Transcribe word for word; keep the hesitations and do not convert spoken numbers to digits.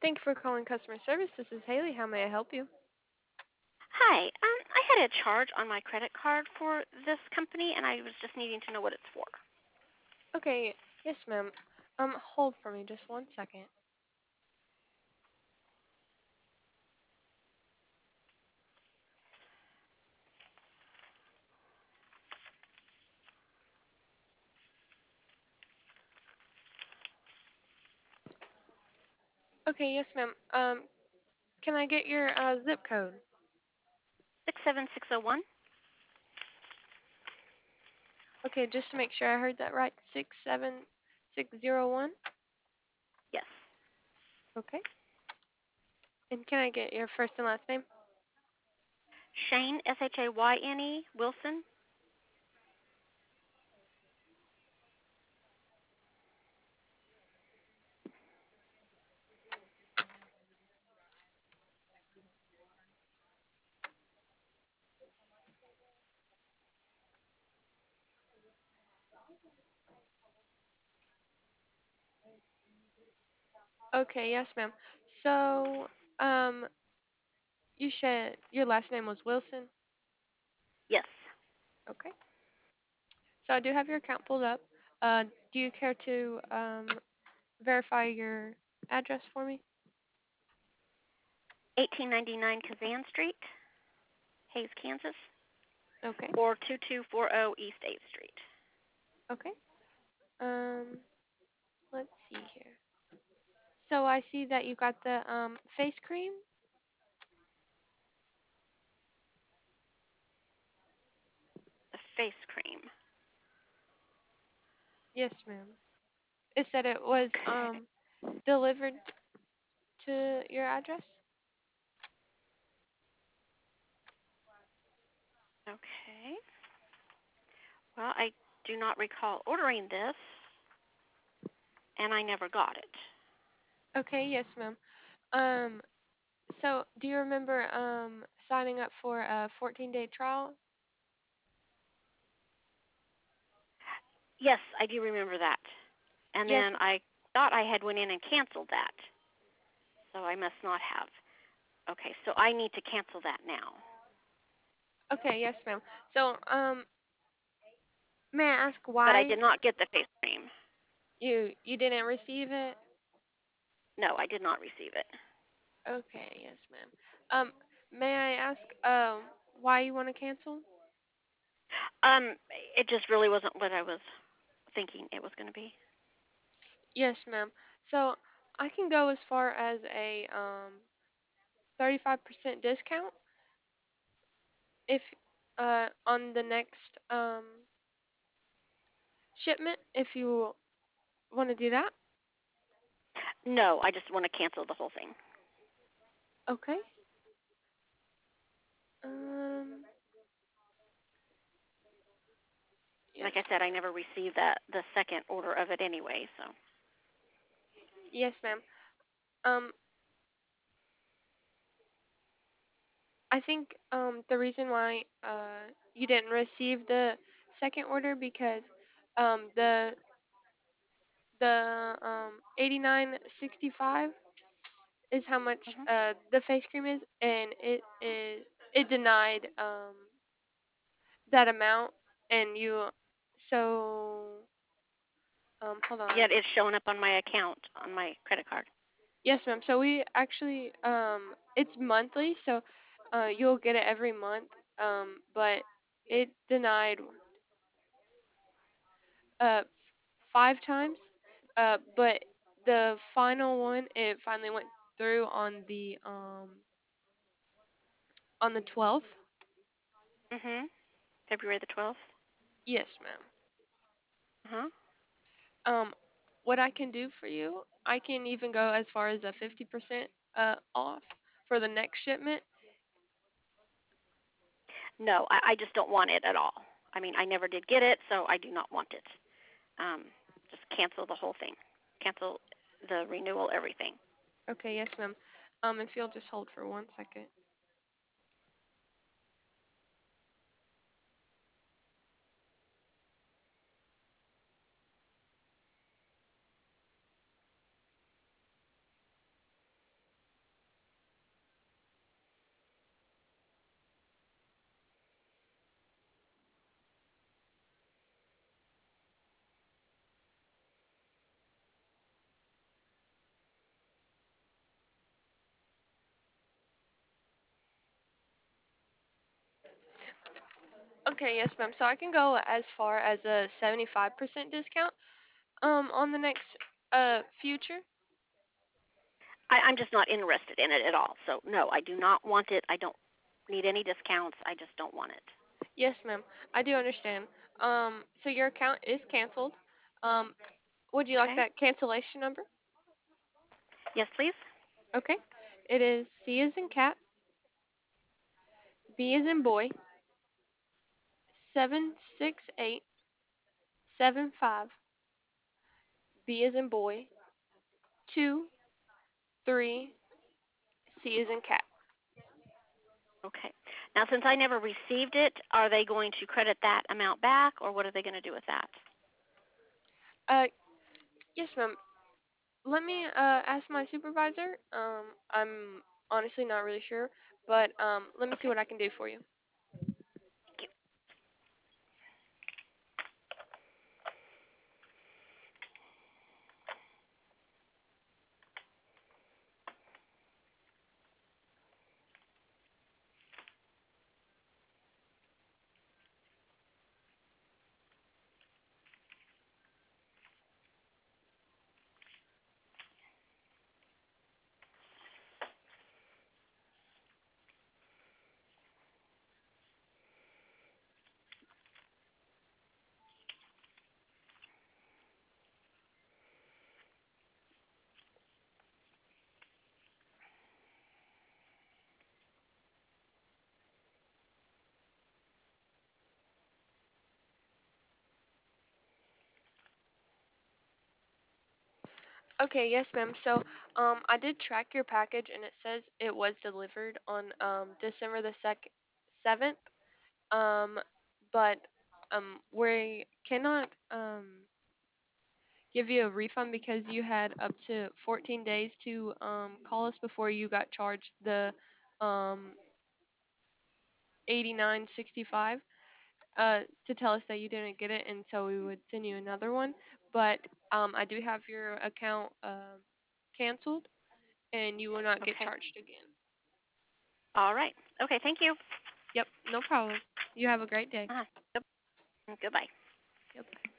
Thank you for calling customer service. This is Haley. How may I help you? Hi. Um, I had a charge on my credit card for this company, and I was just needing to know what it's for. Okay, yes, ma'am. Um, hold for me just one second. Okay, yes, ma'am. Um, can I get your uh, zip code? Six seven six zero one. Okay, just to make sure I heard that right, six seven six zero one. Yes. Okay. And can I get your first and last name? Shane S H A Y N E Wilson. Okay, yes, ma'am. So, um, you said your last name was Wilson. Yes. Okay. So I do have your account pulled up. Uh, do you care to um verify your address for me? Eighteen ninety nine Kazan Street, Hayes, Kansas, Okay. or two two four zero East Eighth Street. Okay. Um, let's see here. So I see that you got the um face cream. The face cream. Yes, ma'am. It said it was Okay. um delivered to your address. Okay. Well, I do not recall ordering this, and I never got it. Okay, yes, ma'am. Um, so do you remember um signing up for a fourteen day trial? Yes, I do remember that. And Yes. then I thought I had went in and canceled that, so I must not have. Okay, so I need to cancel that now. Okay, yes, ma'am. So um, may I ask But I why did not get the face cream. you you didn't receive it? No, I did not receive it. Okay, yes, ma'am. Um, may I ask um why you want to cancel? Um, it just really wasn't what I was thinking it was going to be. Yes, ma'am. So I can go as far as a um thirty-five percent discount if uh on the next um shipment if you want to do that. No, I just want to cancel the whole thing. Okay. Um Like I yes. said, I never received that the second order of it anyway. So Yes, ma'am. Um I think um the reason why uh you didn't receive the second order because um the the um eighty-nine sixty-five is how much hmm uh the face cream is, and it is it denied um that amount, and you so um hold on. yet it's showing up on my account on my credit card. Yes, ma'am. So we actually um it's monthly, so uh you'll get it every month. Um but it denied uh five times. Uh but the final one, it finally went through on the um on the twelfth. hmm February the twelfth. Yes, ma'am. Uh huh. Um, what I can do for you, I can even go as far as a fifty percent uh, off for the next shipment. No, I, I just don't want it at all. I mean, I never did get it, so I do not want it. Um, just cancel the whole thing. Cancel the renewal, everything. Okay, yes, ma'am. Um, if you'll just hold for one second. Okay, yes, ma'am. So I can go as far as a seventy-five percent discount um on the next uh future. I, I'm just not interested in it at all. So no, I do not want it. I don't need any discounts. I just don't want it. Yes, ma'am. I do understand. Um so your account is canceled. Um would you like Okay. that cancellation number? Yes, please. Okay. It is C as in cat, B as in boy, seven six eight seven five, B as in boy, two three, C as in cat. Okay. Now, since I never received it, are they going to credit that amount back, or what are they going to do with that? Uh yes, ma'am. Let me uh ask my supervisor. Um I'm honestly not really sure, but um let me see Okay. what I can do for you. Thank you. Okay, yes, ma'am. So, um, I did track your package, and it says it was delivered on um December the second, seventh. Um, but um, we cannot um give you a refund because you had up to fourteen days to um call us before you got charged the um eighty-nine sixty-five uh to tell us that you didn't get it, and so we would send you another one. But um, I do have your account um canceled, and you will not get Okay. charged again. All right. Okay. Thank you. Yep, no problem. You have a great day. Uh, good- Goodbye. Yep.